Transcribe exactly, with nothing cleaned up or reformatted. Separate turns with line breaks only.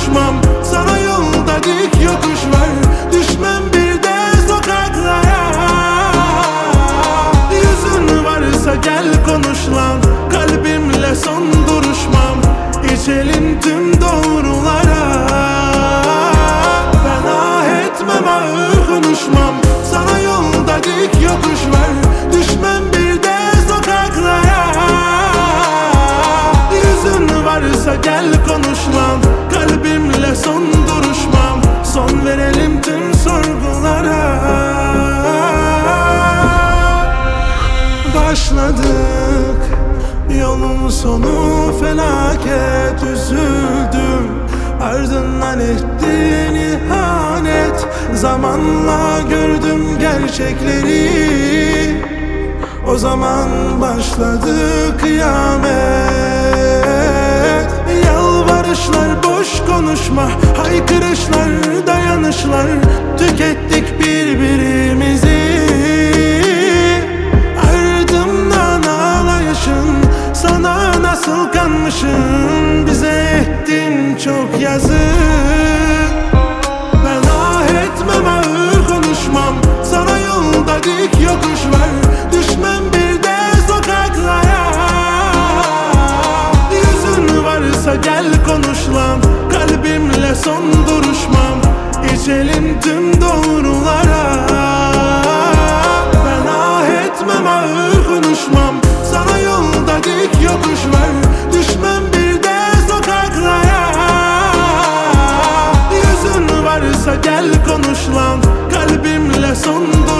konuşmam. Sana yolda dik yokuş var, düşmem bir de sokaklara. Yüzün varsa gel konuş lan, kalbimle son duruşmam. İçelim tüm doğrulara. Ben ah etmem, ağır konuşmam. Sana yolda dik yokuş var, düşmem bir de sokaklara. Yüzün varsa gel konuş lan, kalbimle son duruşmam. Son verelim tüm sorgulara. Başladık, yolun sonu felaket. Üzüldüm, ardından ettin ihanet. Zamanla gördüm gerçekleri, o zaman başladı kıyamet. Yalvarışlar, boş konuşma, haykırışlar, dayanışlar. Tükettik birbirimizi, ardımdan ağlayışın. Sana nasıl kanmışım, bize ettin çok yazık. Ben ah etmem, ağır konuşmam. Sana yolda dik yokuş var, düşmem bir de sokaklara. Yüzün varsa gel konuş lan, kalbimle son duruşmam. İçelim tüm doğrulara. Ben ah etmem, ağır konuşmam. Sana yolda dik yokuş var, düşmem bir de sokaklara. Yüzün varsa gel konuş lan, kalbimle son duruşmam.